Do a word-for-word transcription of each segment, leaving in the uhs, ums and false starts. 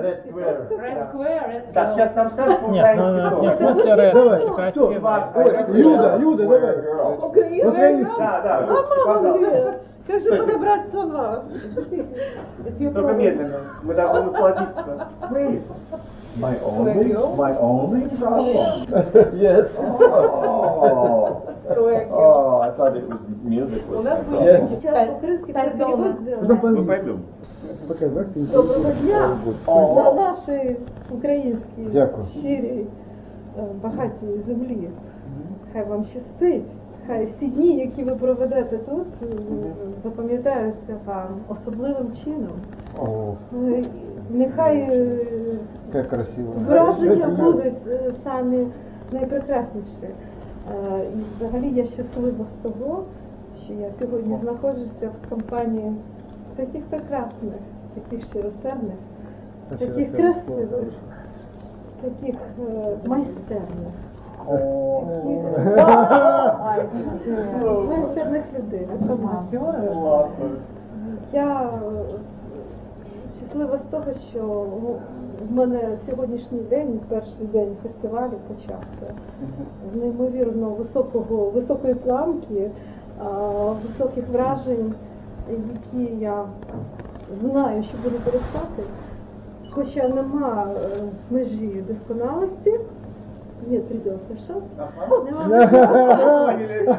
Red Square. Red Square, Red Так, сейчас нам скажут Нет, ну, по-украински. не в смысле Red, Давай, это красиво. Ой, Люда, Люда, давай. Україна? Да, да, А, мама, пожалуйста. как же подобрать слова? Только медленно, мы должны насладиться. Please. My only, my only problem. Yes. Oh. Oh, I thought it was music. У Was нас my будет problem. сейчас по-українськи перевод Потом сделаем. Мы по-английски. пойдем. Показать. Доброго дня на нашій українській Дякую. щирій е, багатій землі. Хай вам щастить, хай всі дні, які ви проведете тут, е, запам'ятаються вам особливим чином. О, Е, Нехай е, как красиво. враження Красиво. будуть е, самі найпрекрасніші. Е, І взагалі я щаслива з того, що я сьогодні знаходжуся в компанії таких прекрасних, таких щиросердних, таких красивих, таких е, майстерних, таких майстерних людей. Я е, щаслива з того, що ну, в мене сьогоднішній день, перший день фестивалю почався з неймовірно високого, високої планки, а, високих вражень, які я знаю, що буду перестати, хоча нема е, межі досконалості, ні, приділ совершенства, нема межі.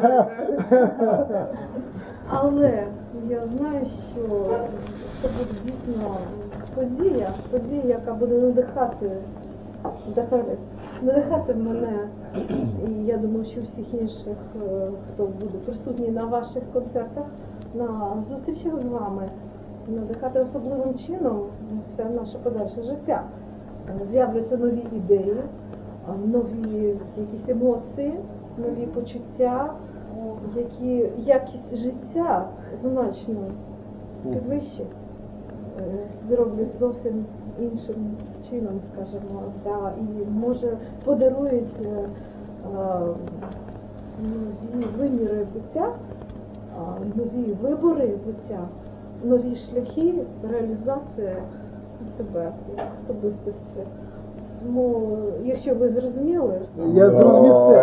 Але я знаю, що це буде дійсно подія, подія, яка буде надихати, надихати, надихати мене, і я думаю, що всіх інших, е, хто буде присутній на ваших концертах, на зустрічах з вами, надихати особливим чином все наше подальше життя. Е, З'являться нові ідеї, е, нові якісь емоції, нові почуття, які якість життя значно підвищать, е, зроблять зовсім іншим чином, скажімо, да, і може подарують е, е, нові виміри буття, е, нові вибори буття, нові шляхи реалізації себе як особистості. Тому, якщо ви зрозуміли, Я зрозумів все.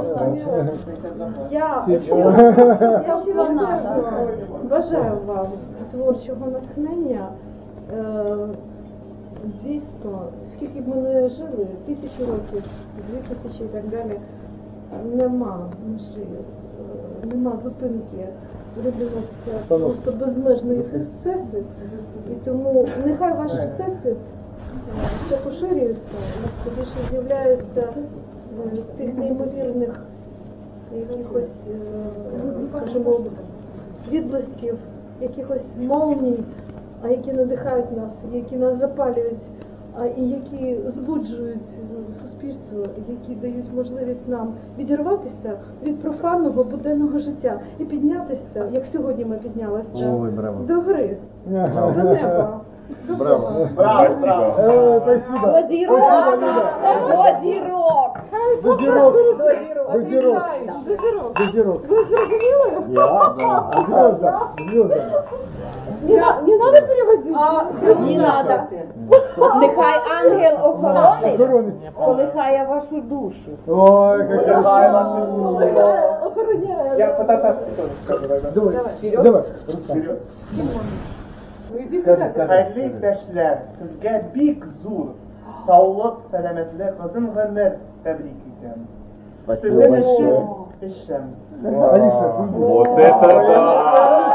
я Всі. щиро я щиро бажаю вам творчого натхнення. Е, Дійсно, скільки б ми не жили, тисячі років, дві тисячі і так далі, нема межі, е, нема зупинки. Виділиться просто безмежний всесвіт. І тому нехай ваш всесвіт все поширюється, все більше з'являється е, тих неймовірних якихось, е, скажімо, відблисків, якихось молній, а які надихають нас, які нас запалюють, а і які збуджують суспільство, які дають можливість нам відірватися від профанного буденного життя і піднятися, як сьогодні ми піднялися, Ой, браво. до гри, Ага. до неба. До Браво. Бога. Браво, браво. Э, Спасибо. Дозірок! Дозірок! Дозировок. Дозірок! Дозировок. Дозірок. Дозировок. Ви зрозуміли? Yeah, no. Звезда. Звезда. Не, на- не надо переводить? Не надо. Нехай ангел охоронить Охоронить. полихає вашу душу. Ой, какая Охороняє, охороняє. Я по-татарски тоже скажу тогда. Давай. Давай. Рустам. Вперед. Ну иди сюда. Хәйрле иптәшләр, сезгә бик зур саулык, сәламәтлек, озын гомер тәбрик итәм. Сезнең өчен эшем. Алиса, Вот это да!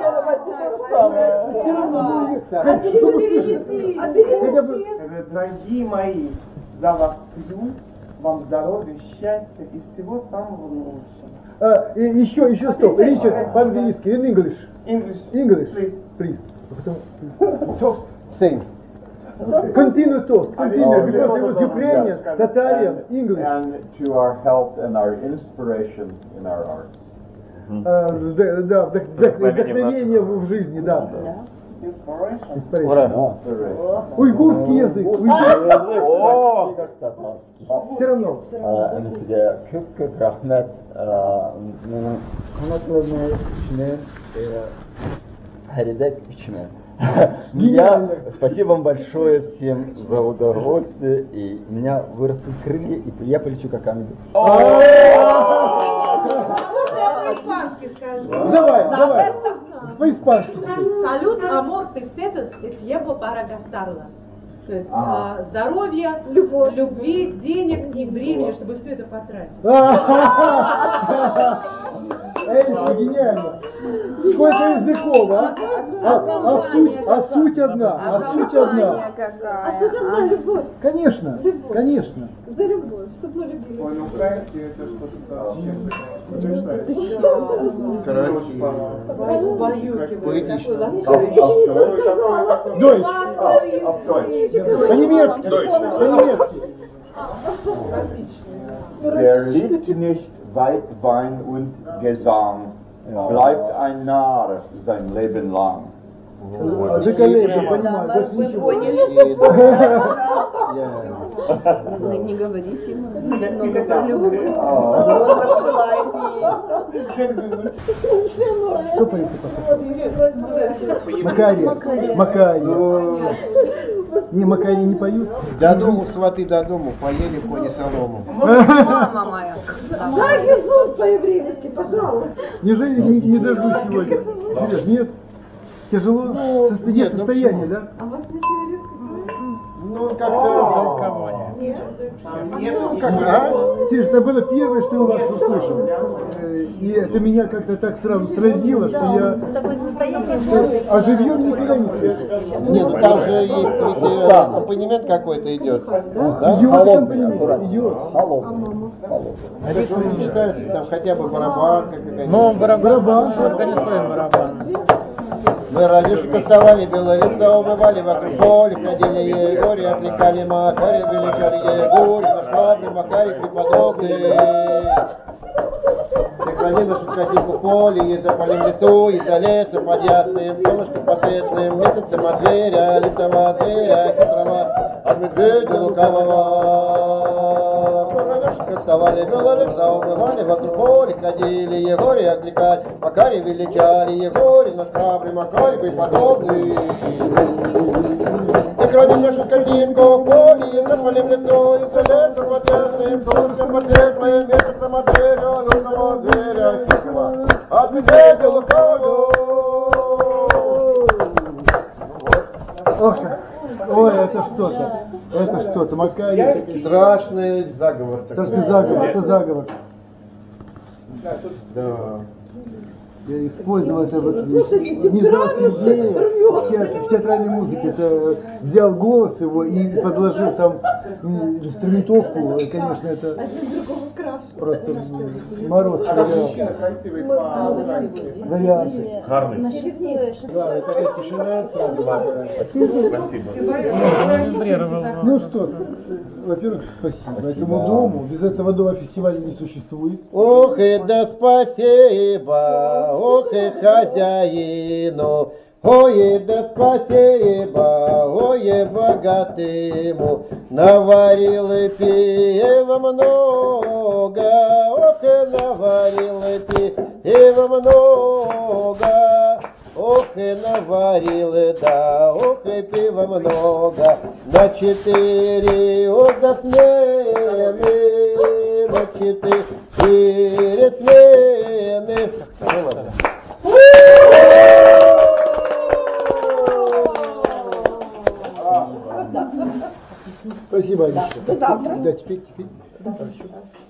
все равно будет. А ты не переведи. А ты не Хотя бы Э, Дорогие мои, за вас пью, вам здоровья, счастья и всего самого лучшего. А, и еще, еще стоп. Ричард, по-английски, in English. English, English, please. please. Toast. Same. Continue toast, continue, because it was Ukrainian, Tatarian, English. And to our help and our inspiration in our arts. А, да, да, вдох- вдох- вдохновение в жизни, да. Inspiration. Inspiration. Ура! Уйгурский язык, уйгурский. О! Все равно. Әне сезгә күп-күп рәхмәт. Менің канатларымны içine, Фәридә içine. Меня, спасибо вам большое всем за удовольствие. И у меня вырастут крылья, и я полечу как ангел. Можно я по-испански скажу? Давай, давай. По-испански. Salud, amor, pesetas y tiempo para gastarlas. То есть Ага. а, здоровья, Любовь. любви, денег и времени, чтобы все это потратить. Эй, что гениально. Сколько языков, а? А, а суть, а суть одна, а суть одна. А суть одна любовь. Конечно, Любовь. конечно. За любовь, чтобы мы любили. Ой, ну украинский это что-то вообще Красиво. Поэтично. Дойч, Auf Deutsch. по-немецки, по-немецки. Wer liebt nicht Weib, Wein und Gesang, bleibt ein Narr sein Leben lang. За коллеги, понимаю, больше Вы ничего. поняли, что не говорите ему много про любовь. Он рассылает ей. Кто поет это? Макарий. Макарий. Не, Макарий не поют. До дому, сваты до дому, поели кони солому. Мама моя. Да, Иисус по-еврейски, пожалуйста. Неужели не, не дождусь сегодня? Сереж, нет? Тяжело? Состо- нет, состояние, да? А у вас нет еврейской? Ну, как-то... Нет, Как, а? Сереж, это было первое, что я у вас услышал. Э, И это меня как-то так сразу сразило, что я Такое состояние. о живьем никогда не слышал. Нет, ну там же есть ведь, э, аккомпанемент какой-то идет. Да? Идет Холодный, аккомпанемент, аккуратно. идет. Холодный. Холодный. А ведь он сочетается, там хотя бы барабан, как какая-то. Ну, барабан, организуем барабан. Мы раньше вставали, белолица убывали вокруг поля, ходили Егори, отвлекали Макария, величали Егори, наш храбрый Макарий преподобный. Ты храни нашу скотинку в поле, и за полем лесу, и за лесом под ясным солнышком под светлым месяцем от зверя, лесного зверя, хитрого, от медведя лукавого. Вставали, белолица убывали вокруг поля, ходили Егори, отвлекали Макария, величали Егори, наш храбрый Макарий преподобный. Ты храни нашу скотинку в поле, и за полем лесу, и за лесом под светлым солнышком под светлым месяцем от зверя, лесного зверя, хитрого, от медведя лукавого. Ох, ой, это что-то. Это что-то. Макарий. Страшный заговор. Страшный заговор. Это заговор. Да. Я использовал это вот, не знал Сергея в, театр, в театральной музыке. Это взял голос его и подложил там м, инструментовку. И, конечно, это просто м, мороз вариант. красивый по-украински. Варианты. Да, это такая тишина сразу важная. Ну что, с- во-первых, спасибо этому дому. Без этого дома фестиваля не существует. Ох и да спасибо, ох и хозяину, ой и да спасибо, ой и богатому, наварил и пива много, ох и наварил и пива много. Ох и наварил, да, ох и пива много, на четыре оза смены, на четыре смены. Спасибо, Алиса. Да, теперь, теперь.